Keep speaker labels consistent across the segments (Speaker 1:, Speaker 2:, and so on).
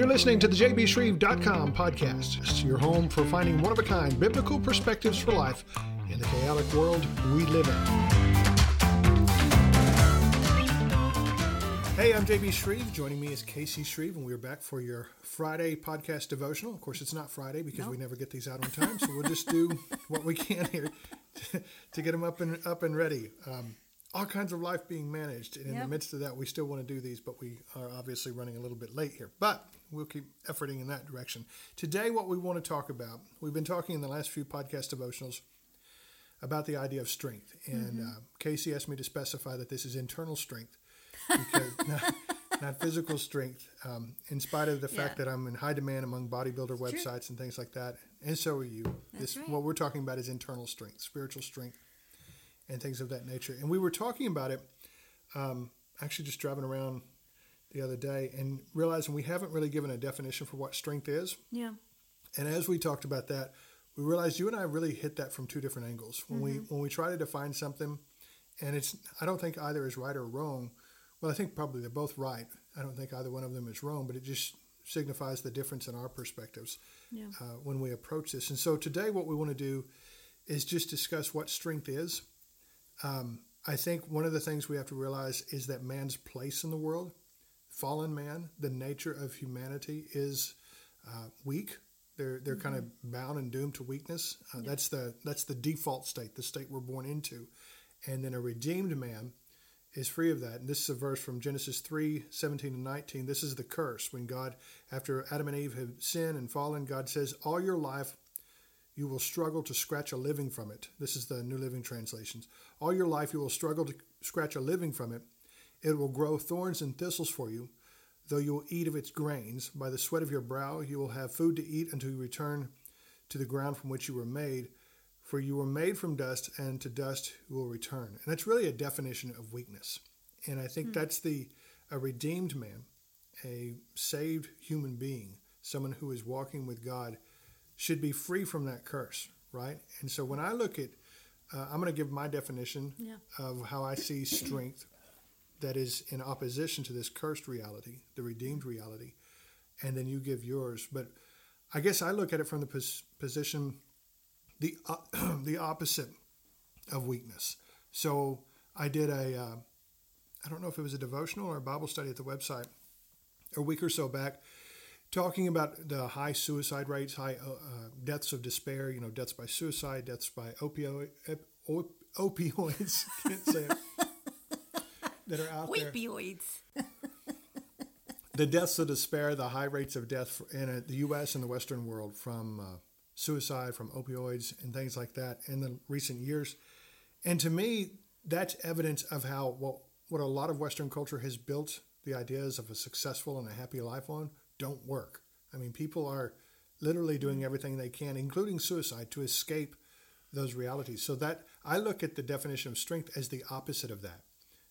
Speaker 1: You're listening to the jbshreve.com podcast. It's your home for finding one-of-a-kind biblical perspectives for life in the chaotic world we live in. Hey, I'm JB Shreve. Joining me is Casey Shreve, and we're back for your Friday podcast devotional. Of course, it's not Friday because we never get these out on time, so we'll just do what we can here to get them up and ready. All kinds of life being managed, and in the midst of that, we still want to do these, but we are obviously running a little bit late here. But we'll keep efforting in that direction. Today, what we want to talk about, we've been talking in the last few podcast devotionals about the idea of strength, and Casey asked me to specify that this is internal strength, because not physical strength, in spite of the fact that I'm in high demand among bodybuilder websites and things like that, and so are you. What we're talking about is internal strength, spiritual strength, and things of that nature. And we were talking about it, actually just driving around the other day and realizing we haven't really given a definition for what strength is. Yeah. And as we talked about that, we realized you and I really hit that from two different angles. When we try to define something, and I don't think either is right or wrong. Well, I think probably they're both right. I don't think either one of them is wrong, but it just signifies the difference in our perspectives when we approach this. And so today what we want to do is just discuss what strength is. I think one of the things we have to realize is that man's place in the world, fallen man, the nature of humanity is weak. They're kind of bound and doomed to weakness. That's the default state, the state we're born into. And then a redeemed man is free of that. And this is a verse from Genesis 3:17-19. This is the curse. When God, after Adam and Eve have sinned and fallen, God says, all your life you will struggle to scratch a living from it. This is the New Living Translations. All your life you will struggle to scratch a living from it. It will grow thorns and thistles for you, though you will eat of its grains. By the sweat of your brow you will have food to eat until you return to the ground from which you were made. For you were made from dust, and to dust you will return. And that's really a definition of weakness. And I think that's a redeemed man, a saved human being, someone who is walking with God, should be free from that curse, right? And so when I look at, I'm going to give my definition of how I see strength that is in opposition to this cursed reality, the redeemed reality, and then you give yours. But I guess I look at it from the position, the opposite of weakness. So I did I don't know if it was a devotional or a Bible study at the website a week or so back, talking about the high suicide rates, high deaths of despair, deaths by suicide, deaths by opioids, can't say it, that are out there.
Speaker 2: Opioids.
Speaker 1: The deaths of despair, the high rates of death in the U.S. and the Western world from suicide, from opioids, and things like that in the recent years. And to me, that's evidence of how what a lot of Western culture has built the ideas of a successful and a happy life on don't work. I mean, people are literally doing everything they can, including suicide, to escape those realities. So that I look at the definition of strength as the opposite of that.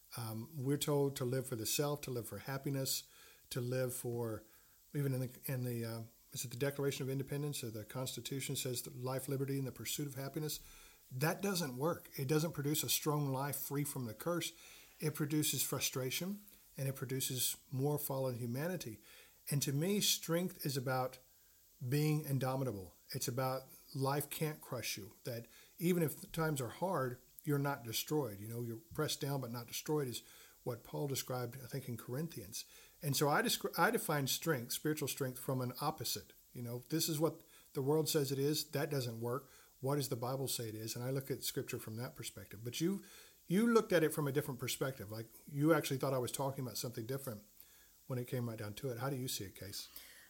Speaker 1: We're told to live for the self, to live for happiness, to live for, even in the is it the Declaration of Independence or the Constitution says that life, liberty, and the pursuit of happiness? That doesn't work. It doesn't produce a strong life free from the curse. It produces frustration, and it produces more fallen humanity. And to me, strength is about being indomitable. It's about life can't crush you, that even if times are hard, you're not destroyed. You're pressed down but not destroyed is what Paul described, I think, in Corinthians. And so I define strength, spiritual strength, from an opposite. This is what the world says it is. That doesn't work. What does the Bible say it is? And I look at Scripture from that perspective. But you looked at it from a different perspective. Like you actually thought I was talking about something different when it came right down to it. How do you see it, Case?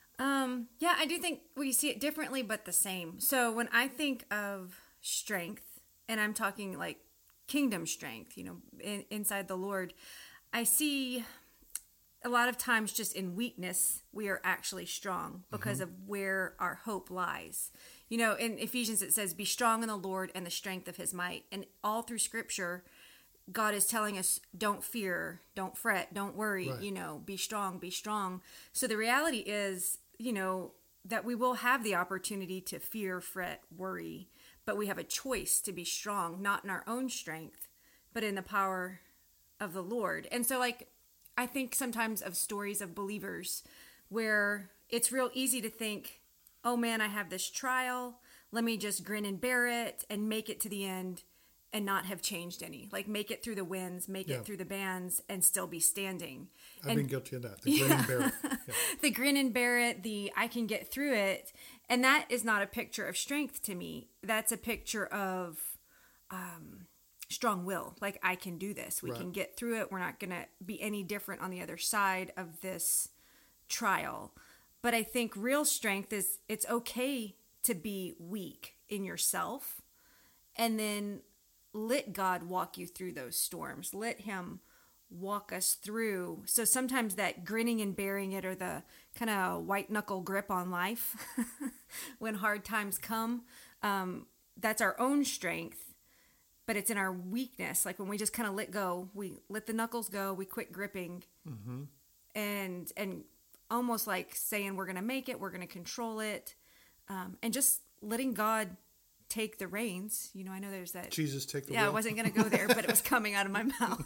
Speaker 2: Yeah, I do think we see it differently, but the same. So when I think of strength, and I'm talking like kingdom strength, inside the Lord, I see a lot of times just in weakness, we are actually strong because of where our hope lies. In Ephesians, it says, be strong in the Lord and the strength of his might. And all through Scripture, God is telling us, don't fear, don't fret, don't worry, right. Be strong, be strong. So the reality is, that we will have the opportunity to fear, fret, worry, but we have a choice to be strong, not in our own strength, but in the power of the Lord. And so I think sometimes of stories of believers where it's real easy to think, oh man, I have this trial. Let me just grin and bear it and make it to the end and not have changed any. Like make it through the winds, make it through the bands, and still be standing.
Speaker 1: I've been guilty of that. The grin and bear it. Yeah.
Speaker 2: The grin and bear it, the I can get through it. And that is not a picture of strength to me. That's a picture of strong will. Like I can do this. We can get through it. We're not going to be any different on the other side of this trial. But I think real strength is it's okay to be weak in yourself, and then let God walk you through those storms. Let him walk us through. So sometimes that grinning and bearing it, or the kind of white knuckle grip on life when hard times come, that's our own strength, but it's in our weakness. Like when we just kind of let go, we let the knuckles go, we quit gripping, and almost like saying we're going to make it, we're going to control it, and just letting God take the reins. You know, I know there's that.
Speaker 1: Jesus, take the
Speaker 2: wheel.
Speaker 1: wheel.
Speaker 2: I wasn't going to go there, but it was coming out of my mouth.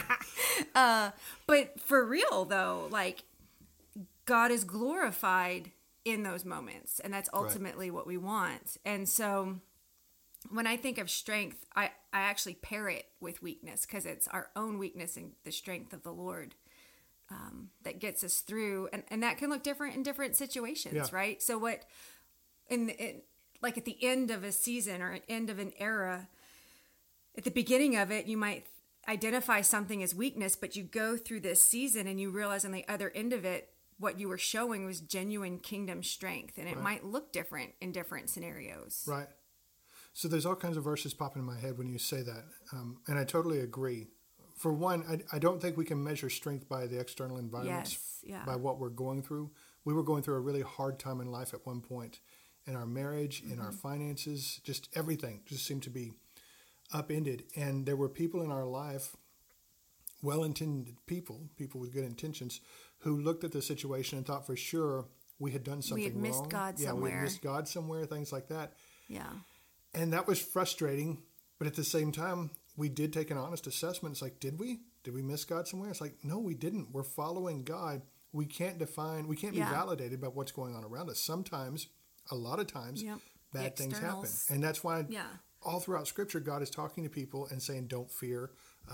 Speaker 2: But for real, though, like God is glorified in those moments, and that's ultimately what we want. And so when I think of strength, I actually pair it with weakness, because it's our own weakness and the strength of the Lord that gets us through. And that can look different in different situations, right? So what, like at the end of a season or end of an era, at the beginning of it, you might identify something as weakness, but you go through this season and you realize on the other end of it, what you were showing was genuine kingdom strength. And it might look different in different scenarios.
Speaker 1: Right. So there's all kinds of verses popping in my head when you say that. And I totally agree. For one, I don't think we can measure strength by the external environment, by what we're going through. We were going through a really hard time in life at one point. In our marriage, in our finances, just everything just seemed to be upended. And there were people in our life, well-intended people with good intentions, who looked at the situation and thought for sure we had done something wrong.
Speaker 2: We had missed God somewhere.
Speaker 1: We had missed God somewhere, things like that.
Speaker 2: Yeah.
Speaker 1: And that was frustrating. But at the same time, we did take an honest assessment. It's like, did we? Did we miss God somewhere? It's like, no, we didn't. We're following God. We can't be validated by what's going on around us. Sometimes, a lot of times, bad things happen. And that's why all throughout Scripture, God is talking to people and saying, don't fear,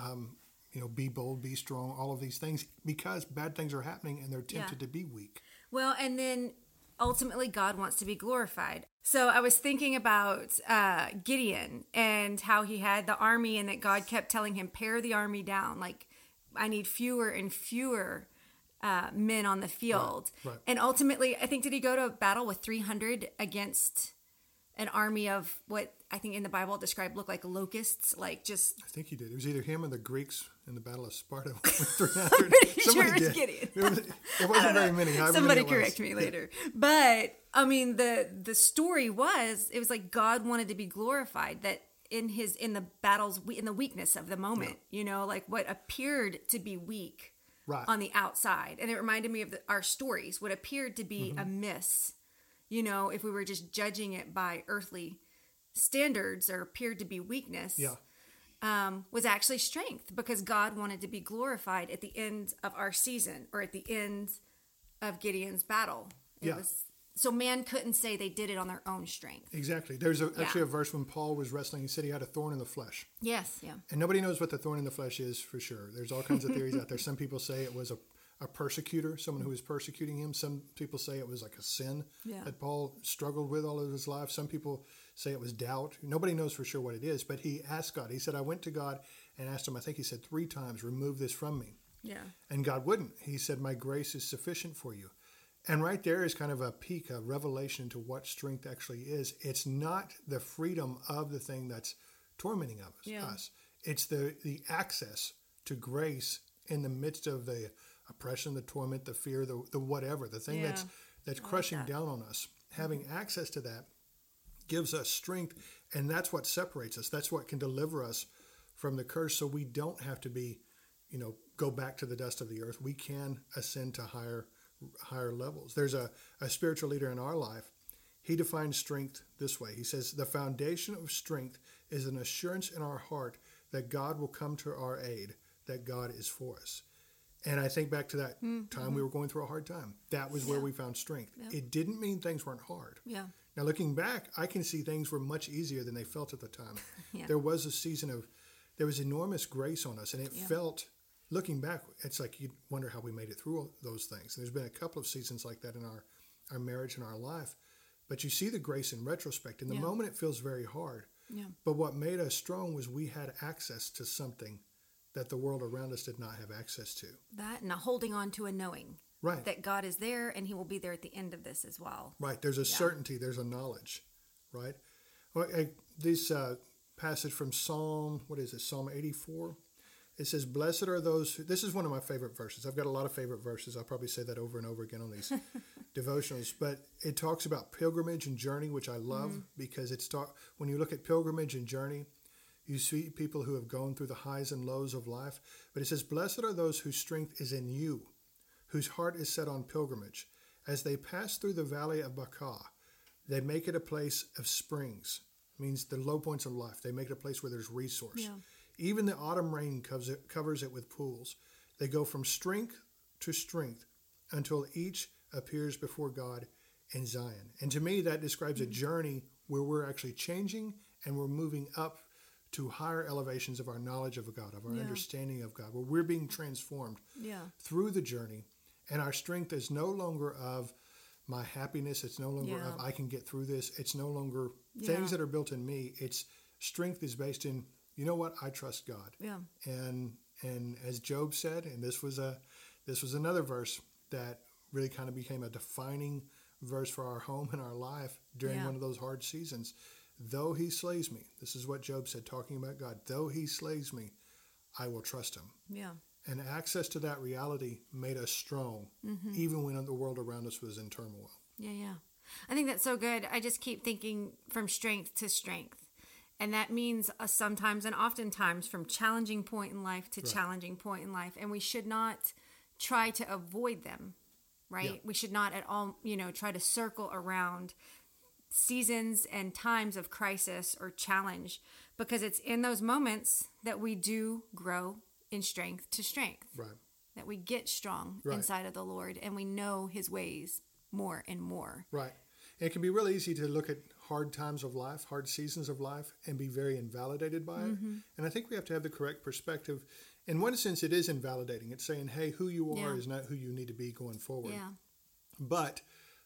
Speaker 1: be bold, be strong, all of these things, because bad things are happening and they're tempted to be weak.
Speaker 2: Well, and then ultimately God wants to be glorified. So I was thinking about Gideon and how he had the army, and that God kept telling him, pare the army down. Like, I need fewer and fewer men on the field. Right. And ultimately, I think, did he go to battle with 300 against an army of what I think in the Bible described looked like locusts, like just...
Speaker 1: I think he did. It was either him or the Greeks in the Battle of Sparta with 300.
Speaker 2: Somebody did. Gideon.
Speaker 1: It wasn't very many.
Speaker 2: Somebody correct me later. But, I mean, the story was, it was like God wanted to be glorified, that in the battles, in the weakness of the moment, like what appeared to be weak on the outside. And it reminded me of our stories, what appeared to be a miss, if we were just judging it by earthly standards, or appeared to be weakness, was actually strength, because God wanted to be glorified at the end of our season, or at the end of Gideon's battle. So man couldn't say they did it on their own strength.
Speaker 1: Exactly. There's actually a verse when Paul was wrestling, he said he had a thorn in the flesh.
Speaker 2: Yes, yeah.
Speaker 1: And nobody knows what the thorn in the flesh is for sure. There's all kinds of theories out there. Some people say it was a persecutor, someone who was persecuting him. Some people say it was like a sin that Paul struggled with all of his life. Some people say it was doubt. Nobody knows for sure what it is, but he asked God. He said, I went to God and asked him, I think he said 3 times, remove this from me.
Speaker 2: Yeah.
Speaker 1: And God wouldn't. He said, my grace is sufficient for you. And right there is kind of a peek, a revelation into what strength actually is. It's not the freedom of the thing that's tormenting us. It's the access to grace in the midst of the oppression, the torment, the fear, the whatever, the thing that's crushing down on us. Having access to that gives us strength, and that's what separates us. That's what can deliver us from the curse, so we don't have to be, go back to the dust of the earth. We can ascend to higher levels. There's a spiritual leader in our life. He defines strength this way. He says, the foundation of strength is an assurance in our heart that God will come to our aid, that God is for us. And I think back to that time we were going through a hard time. That was where we found strength.
Speaker 2: Yeah.
Speaker 1: It didn't mean things weren't hard.
Speaker 2: Yeah.
Speaker 1: Now, looking back, I can see things were much easier than they felt at the time.
Speaker 2: Yeah.
Speaker 1: There was a season there was enormous grace on us, and it felt, looking back, it's like you wonder how we made it through those things. And there's been a couple of seasons like that in our marriage and our life. But you see the grace in retrospect. In the moment, it feels very hard.
Speaker 2: Yeah.
Speaker 1: But what made us strong was we had access to something that the world around us did not have access to.
Speaker 2: That and holding on to a knowing.
Speaker 1: Right.
Speaker 2: That God is there and he will be there at the end of this as well.
Speaker 1: Right. There's a certainty. There's a knowledge. Right. Well, this passage from Psalm 84. It says, blessed are those this is one of my favorite verses. I've got a lot of favorite verses. I'll probably say that over and over again on these devotionals. But it talks about pilgrimage and journey, which I love because when you look at pilgrimage and journey, you see people who have gone through the highs and lows of life. But it says, blessed are those whose strength is in you, whose heart is set on pilgrimage. As they pass through the valley of Baca, they make it a place of springs. It means the low points of life. They make it a place where there's resource. Yeah. Even the autumn rain covers it with pools. They go from strength to strength until each appears before God in Zion. And to me, that describes a journey where we're actually changing and we're moving up to higher elevations of our knowledge of God, of our understanding of God, where we're being transformed through the journey. And our strength is no longer of my happiness. It's no longer of I can get through this. It's no longer things that are built in me. It's strength is based in, you know what? I trust God. Yeah. And as Job said, and this was another verse that really kind of became a defining verse for our home and our life during one of those hard seasons. Though he slays me, this is what Job said, talking about God. Though he slays me, I will trust him. Yeah. And access to that reality made us strong, even when the world around us was in turmoil. Yeah.
Speaker 2: I think that's so good. I just keep thinking from strength to strength. And that means sometimes and oftentimes from challenging point in life to challenging point in life. And we should not try to avoid them, right? Yeah. We should not at all, try to circle around seasons and times of crisis or challenge, because it's in those moments that we do grow in strength to strength. Right. That we get strong inside of the Lord and we know his ways more and more.
Speaker 1: Right. And it can be really easy to look at hard times of life, hard seasons of life, and be very invalidated by it. And I think we have to have the correct perspective. In one sense, it is invalidating. It's saying, hey, who you are is not who you need to be going forward. Yeah. But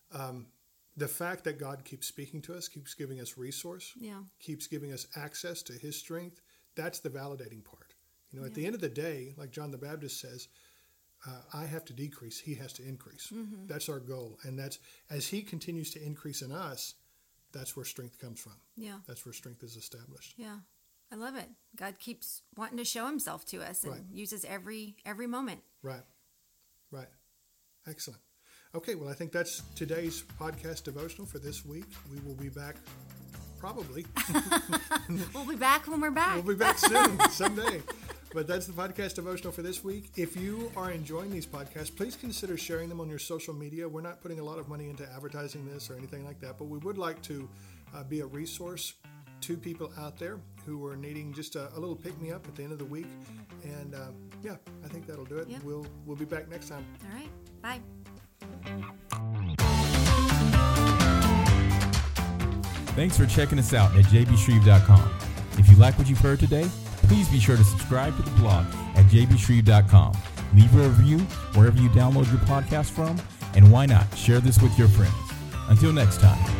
Speaker 1: the fact that God keeps speaking to us, keeps giving us resource, keeps giving us access to his strength, that's the validating part. At the end of the day, like John the Baptist says, I have to decrease, he has to increase. That's our goal. And that's as he continues to increase in us, that's where strength comes from. Yeah. That's where strength is established.
Speaker 2: Yeah. I love it. God keeps wanting to show himself to us and uses every moment.
Speaker 1: Right. Excellent. Okay, well, I think that's today's podcast devotional for this week. We will be back probably.
Speaker 2: We'll be back when we're back.
Speaker 1: We'll be back soon, someday. But that's the podcast devotional for this week. If you are enjoying these podcasts, please consider sharing them on your social media. We're not putting a lot of money into advertising this or anything like that, but we would like to be a resource to people out there who are needing just a little pick-me-up at the end of the week. And I think that'll do it. Yep. We'll be back next time.
Speaker 2: All right. Bye.
Speaker 3: Thanks for checking us out at jbshreve.com. If you like what you've heard today, please be sure to subscribe to the blog at jbshreve.com. Leave a review wherever you download your podcast from, and why not share this with your friends. Until next time.